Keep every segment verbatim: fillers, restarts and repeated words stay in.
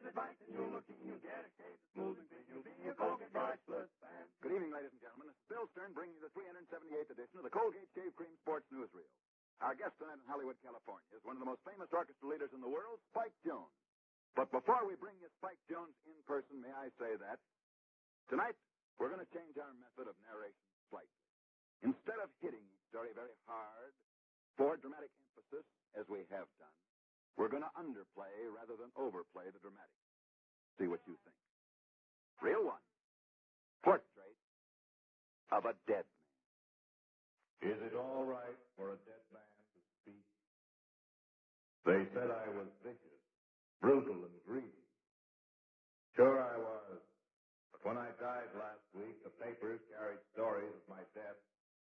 advice and you're looking, you get a case of smooth and clean. You'll be a Colgate priceless fan. Good evening, ladies and gentlemen. This is Bill Stern bringing you the three hundred seventy-eighth edition of the Colgate Shave Cream Sports Newsreel. Our guest tonight in Hollywood, California, is one of the most famous orchestra leaders in the world, Spike Jones. But before we bring you Spike Jones in person, may I say that tonight we're going to change our method of narration slightly. Instead of hitting each story very hard for dramatic emphasis, as we have done, we're going to underplay rather than overplay the dramatic. See what you think. Reel one. Portrait of a dead man. Is it all right for a dead man to speak? They said I was vicious, brutal, and greedy. Sure I was. But when I died last week, the papers carried stories of my death.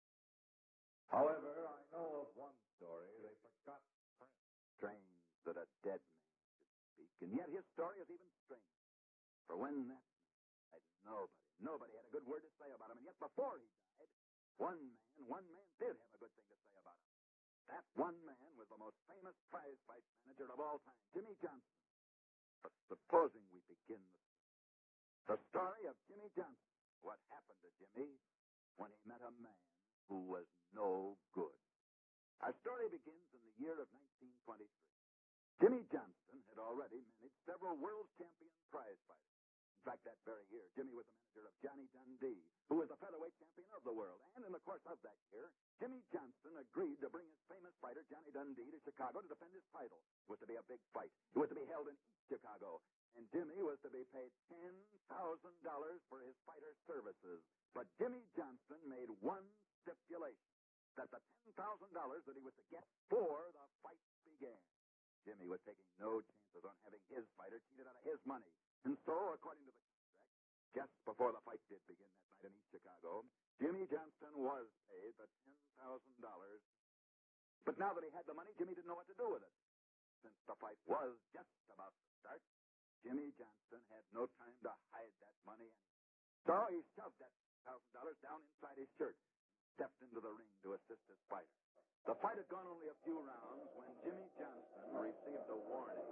However, I know of one story they forgot to print. Strange that a dead man should speak, and yet his story is even stranger. For when that man died, nobody, nobody had a good word to say about him, and yet before he died, one man, one man did have a good thing to say about him. That one man was the most famous prize fight manager of all time, Jimmy Johnson. But supposing we begin the, the story of Jimmy Johnson, what happened to Jimmy when he met a man who was no good. Our story begins in the year of nineteen twenty-three. Jimmy Johnston had already managed several world champion prize fighters. In fact, that very year, Jimmy was the manager of Johnny Dundee, who was the featherweight champion of the world. And in the course of that year, Jimmy Johnston agreed to bring his famous fighter, Johnny Dundee, to Chicago to defend his title. It was to be a big fight. It was to be held in East Chicago. And Jimmy was to be paid ten thousand dollars for his fighter's services. But Jimmy Johnston made one stipulation, that the ten thousand dollars that he was to get before the fight began. Jimmy was taking no chances on having his fighter cheated out of his money. And so, according to the contract, just before the fight did begin that night in East Chicago, Jimmy Johnston was paid the ten thousand dollars. But now that he had the money, Jimmy didn't know what to do with it. Since the fight was just about to start, Jimmy Johnston had no time to hide that money. So he shoved that ten thousand dollars down inside his shirt, stepped into the ring to assist his fighter. The fight had gone only a few rounds when Jimmy Johnston received a warning.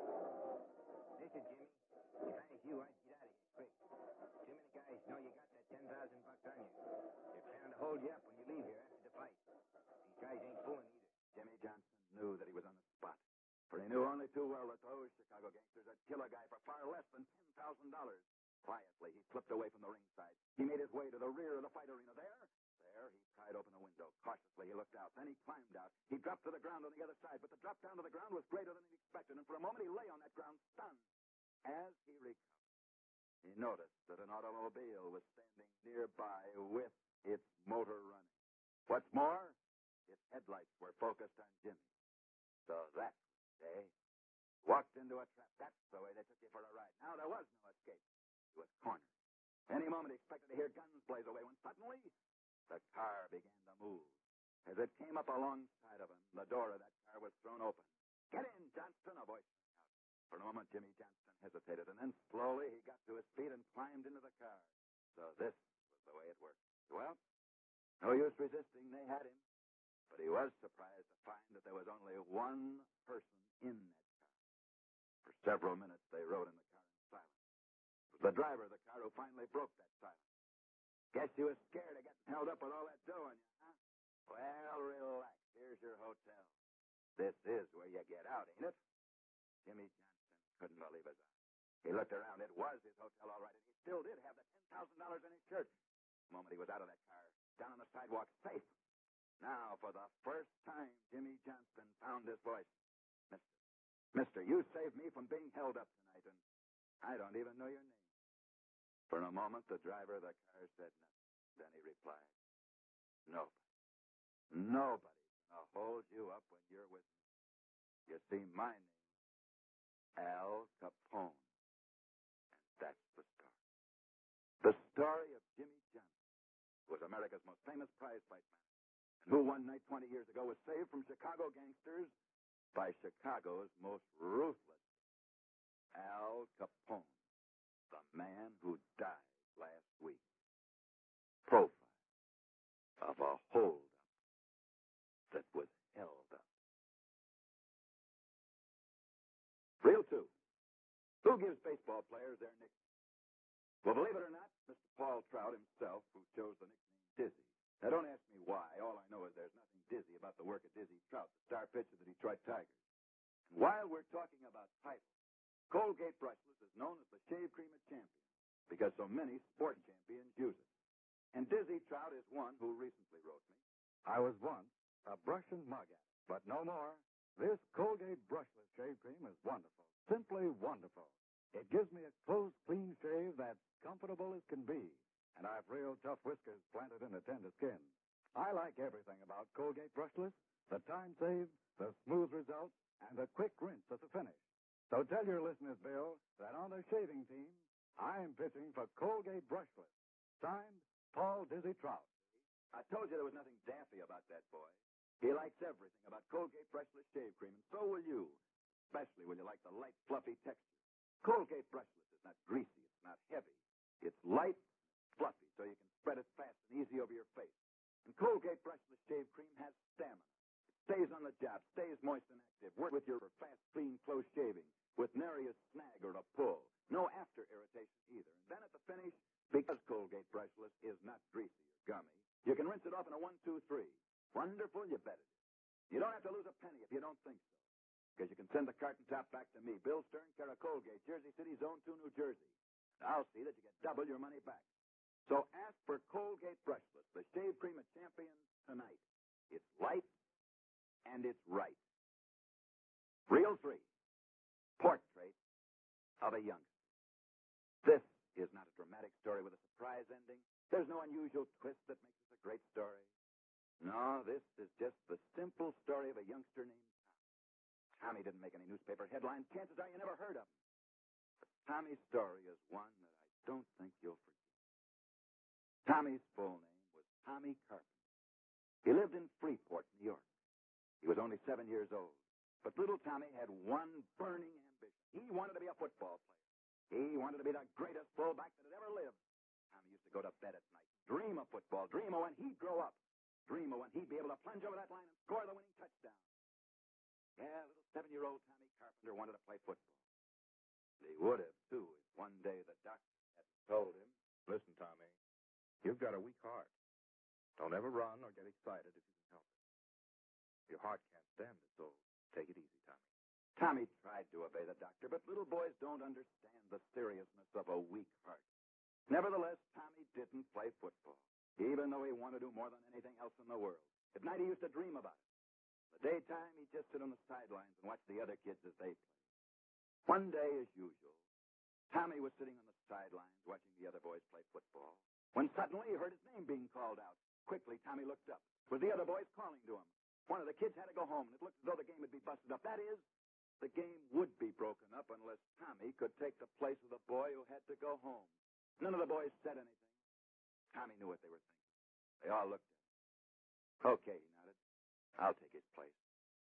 Listen, Jimmy, if I was you, I'd get out of here quick. Too many guys know you got that ten thousand bucks on you. They're planning to hold you up when you leave here after the fight. These guys ain't fooling either. Jimmy Johnston knew that he was on the spot, for he knew only too well that those Chicago gangsters would kill a guy for far less than ten thousand dollars. Quietly, he slipped away from the ringside. He made his way to the rear of the fight arena. There, there, he pried open a window. Cautiously, he looked out. Then he climbed out. He dropped to the ground on the other side, but the drop down to the ground was greater than he expected, and for a moment he lay on that ground stunned. As he recovered, he noticed that an automobile was standing nearby with its motor running. What's more, its headlights were focused on Jimmy. So that was the day. Walked into a trap. That's the way they took you for a ride. Now, there was no escape. He was cornered. Any moment he expected to hear guns blaze away when suddenly the car began to move. As it came up alongside of him, the door of that car was thrown open. "Get in, Johnston," a voice rang out. For a moment, Jimmy Johnston hesitated, and then slowly he got to his feet and climbed into the car. So this was the way it worked. Well, no use resisting. They had him. But he was surprised to find that there was only one person in that car. For several minutes, they rode in the car in silence. It was the driver of the car who finally broke that silence. "Guess you was scared of getting held up with all that dough on you, huh? Well, relax. Here's your hotel. This is where you get out, ain't it?" Jimmy Johnston couldn't believe his eyes. He looked around. It was his hotel, all right, and he still did have the ten thousand dollars in his shirt. The moment he was out of that car, down on the sidewalk, safe. Now, for the first time, Jimmy Johnston found his voice. Mister, Mister, you saved me from being held up tonight, and I don't even know your name." For a moment, the driver of the car said nothing. Then he replied, "Nobody. Nobody's going to hold you up when you're with me. You see, my name, Al Capone. And that's the story. The story of Jimmy Johnson, who was America's most famous prize fight manager, and who one night twenty years ago was saved from Chicago gangsters by Chicago's most ruthless, Al Capone, the man who died last week. Profile of a holdup that was held up. Reel two. Who gives baseball football players their nicknames. Well, believe it or not, Mister Paul Trout himself, who chose the nickname Dizzy. Now, don't ask me why. All I know is there's nothing dizzy about the work of Dizzy Trout, the star pitcher of the Detroit Tigers. And while we're talking about titles, Colgate Brushless is known as the shave cream of champions because so many sport champions use it. And Dizzy Trout is one who recently wrote me. I was once a brush and mug addict, but no more. This Colgate Brushless shave cream is wonderful, simply wonderful. It gives me a close, clean shave that's comfortable as can be, and I've real tough whiskers planted in the tender skin. I like everything about Colgate Brushless, the time saved, the smooth results, and the quick rinse at the finish. So tell your listeners, Bill, that on the shaving team, I'm pitching for Colgate Brushless. Signed, Paul Dizzy Trout. I told you there was nothing daffy about that boy. He likes everything about Colgate Brushless shave cream, and so will you. Especially will you like the light, fluffy texture. Colgate Brushless is not greasy. It's not heavy. It's light, fluffy, so you can spread it fast and easy over your face. And Colgate Brushless shave cream has stamina. It stays on the job, stays moist and active. Work with your fast, clean, close shaving with nary a snag or a pull. No after irritation either. And then at the finish, because Colgate Brushless is not greasy or gummy, you can rinse it off in a one, two, three. Wonderful, you bet it is. You don't have to lose a penny if you don't think so. Because you can send the carton top back to me, Bill Stern, care of Colgate, Jersey City, Zone two, New Jersey. And I'll see that you get double your money back. So ask for Colgate Brushless, the shave cream of champions, tonight. It's light and it's right. Reel three, Portrait of a Youngster. This is not a dramatic story with a surprise ending. There's no unusual twist that makes this a great story. No, this is just the simple story of a youngster named Tommy. Tommy didn't make any newspaper headlines. Chances are you never heard of him. But Tommy's story is one that I don't think you'll forget. Tommy's full name was Tommy Carpenter. He lived in Freeport, New York. He was only seven years old. But little Tommy had one burning ambition. He wanted to be a football player. He wanted to be the greatest fullback that had ever lived. Tommy used to go to bed at night, dream of football, dream of when he'd grow up, dream of when he'd be able to plunge over that line and score the winning touchdown. Yeah, little seven-year-old Tommy Carpenter wanted to play football. He would have, too, if one day the doctor had told him, Listen, Tommy, you've got a weak heart. Don't ever run or get excited if you can help it. Your heart can't stand it, so take it easy, Tommy. Tommy tried to obey the doctor, but little boys don't understand the seriousness of a weak heart. Nevertheless, Tommy didn't play football, even though he wanted to more than anything else in the world. At night, he used to dream about it. In the daytime, he'd just sit on the sidelines and watch the other kids as they played. One day, as usual, Tommy was sitting on the sidelines watching the other boys play football, when suddenly he heard his name being called out. Quickly, Tommy looked up. It was the other boys calling to him. One of the kids had to go home, and it looked as though the game would be busted up. That is, the game would be broken up unless Tommy could take the place of the boy who had to go home. None of the boys said anything. Tommy knew what they were thinking. They all looked at him. Okay, he nodded. I'll take his place.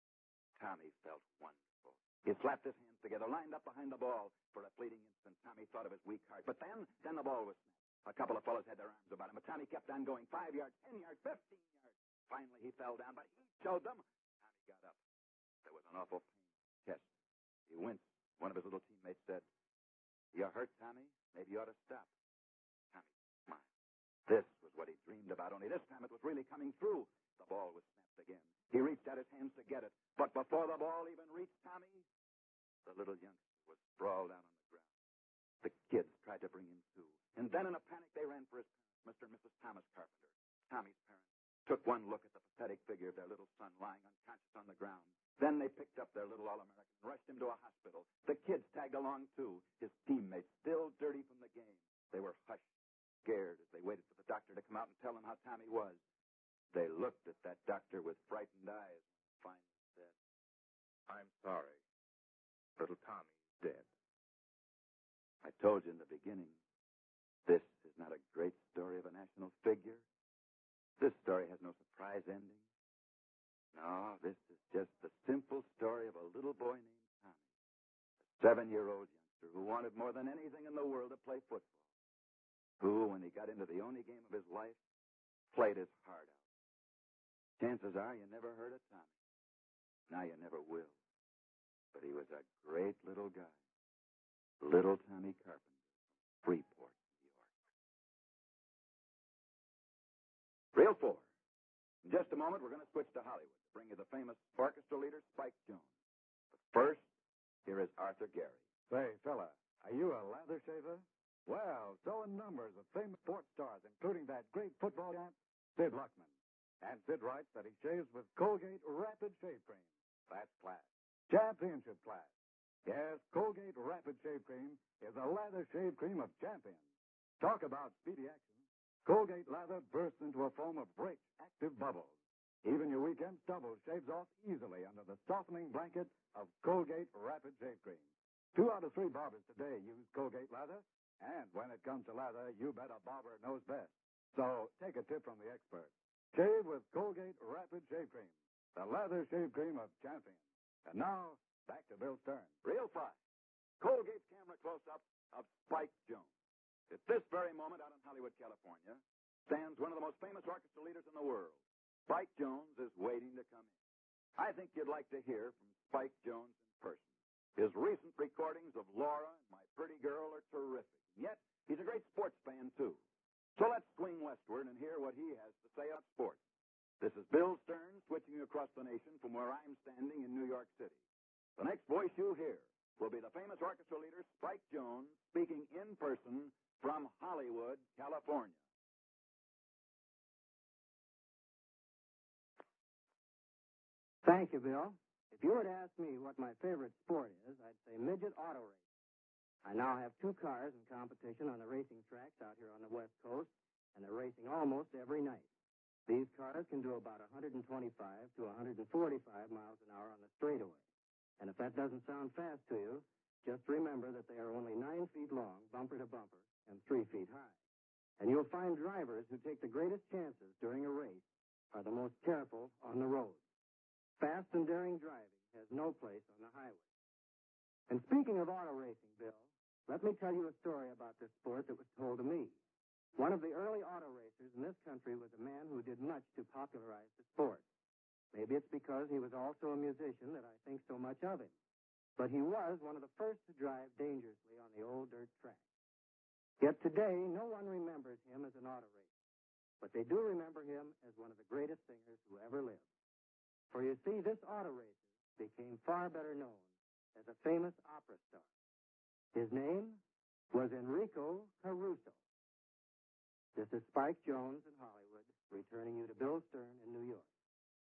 Tommy felt wonderful. He slapped his hands together, lined up behind the ball. For a fleeting instant, Tommy thought of his weak heart. But then, then the ball was snapped. A couple of fellows had their arms about him, but Tommy kept on going. Five yards, ten yards, fifteen yards. Finally, he fell down, but he showed them. Tommy got up. There was an awful pain in his chest. He winced. One of his little teammates said, You hurt, Tommy? Maybe you ought to stop. Tommy smiled. This was what he dreamed about, only this time it was really coming through. The ball was snapped again. He reached out his hands to get it, but before the ball even reached Tommy, the little youngster was sprawled out on the ground. The kids tried to bring him to, and then in a panic they ran for his parents, Mister and Missus Thomas Carpenter. Tommy's parents took one look at the pathetic figure of their little son lying unconscious on the ground. Then they picked up their little All-American and rushed him to a hospital. The kids tagged along, too, his teammates still dirty from the game. They were hushed, scared, as they waited for the doctor to come out and tell them how Tommy was. They looked at that doctor with frightened eyes and finally said, I'm sorry. Little Tommy's dead. I told you in the beginning, this is not a great story of a national figure. This story has no surprise ending. No, this is just the simple story of a little boy named Tommy, a seven-year-old youngster who wanted more than anything in the world to play football, who, when he got into the only game of his life, played his heart out. Chances are you never heard of Tommy. Now you never will. But he was a great little guy. Little Tommy Carpenter, Freeport, New York. Reel four. In just a moment, we're going to switch to Hollywood to bring you the famous orchestra leader, Spike Jones. But first, here is Arthur Gary. Say, fella, are you a lather shaver? Well, so are numbers of famous sports stars, including that great football champ, Sid Luckman. And Sid writes that he shaves with Colgate Rapid Shave Cream. That's class. Championship class. Yes, Colgate Rapid Shave Cream is a lather shave cream of champions. Talk about speedy action. Colgate lather bursts into a foam of rich, active bubbles. Even your weekend stubble shaves off easily under the softening blanket of Colgate Rapid Shave Cream. Two out of three barbers today use Colgate lather, and when it comes to lather, you bet a barber knows best. So take a tip from the expert. Shave with Colgate Rapid Shave Cream, the lather shave cream of champions. And now, back to Bill Stern. Reel five. Colgate's camera close-up of Spike Jones. At this very moment out in Hollywood, California, stands one of the most famous orchestra leaders in the world. Spike Jones is waiting to come in. I think you'd like to hear from Spike Jones in person. His recent recordings of Laura and My Pretty Girl are terrific. And yet, he's a great sports fan, too. So let's swing westward and hear what he has to say about sports. This is Bill Stern switching across the nation from where I'm standing in New York City. The next voice you hear will be the famous orchestra leader, Spike Jones, speaking in person from Hollywood, California. Thank you, Bill. If you were to ask me what my favorite sport is, I'd say midget auto racing. I now have two cars in competition on the racing tracks out here on the West Coast, and they're racing almost every night. These cars can do about one twenty-five to one forty-five miles an hour on the straightaway. And if that doesn't sound fast to you, just remember that they are only nine feet long, bumper to bumper, and three feet high. And you'll find drivers who take the greatest chances during a race are the most careful on the road. Fast and daring driving has no place on the highway. And speaking of auto racing, Bill, let me tell you a story about this sport that was told to me. One of the early auto racers in this country was a man who did much to popularize the sport. Maybe it's because he was also a musician that I think so much of him. But he was one of the first to drive dangerously on the old dirt track. Yet today, no one remembers him as an auto racer. But they do remember him as one of the greatest singers who ever lived. For you see, this auto racer became far better known as a famous opera star. His name was Enrico Caruso. This is Spike Jones in Hollywood, returning you to Bill Stern in New York.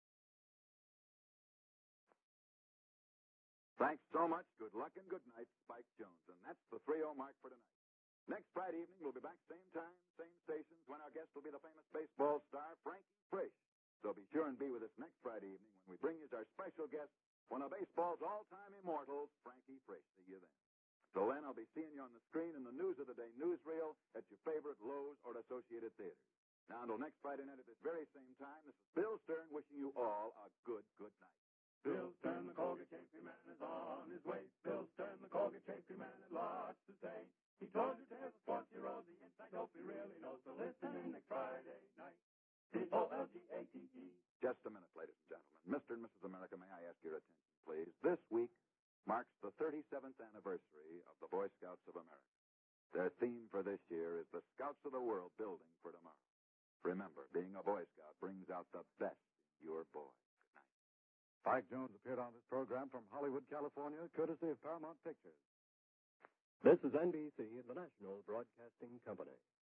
Thanks so much. Good luck and good night, Spike Jones. And that's the three oh mark for tonight. Next Friday evening, we'll be back same time, same stations, when our guest will be the famous baseball star, Frankie Frisch. So be sure and be with us next Friday evening when we bring you as our special guest, one of baseball's all-time immortals, Frankie Frisch. See you then. So then, I'll be seeing you on the screen in the News of the Day newsreel at your favorite Lowe's or Associated Theaters. Now, until next Friday night at this very same time, this is Bill Stern wishing you all a good, good night. Bill Stern, the Colgate Shave Cream Man, is on his way. Bill Stern, the Colgate Shave Cream Man, has lots to say. He told you tales of sports heroes, the inside hope he really knows. So listen in next Friday night. C O L G A T E. Just a minute, ladies and gentlemen. Mister and Missus America, may I ask your attention, please? This week marks the thirty-seventh anniversary of the Boy Scouts of America. Their theme for this year is the Scouts of the World building for tomorrow. Remember, being a Boy Scout brings out the best in your boy. Good night. Spike Jones appeared on this program from Hollywood, California, courtesy of Paramount Pictures. This is N B C, the National Broadcasting Company.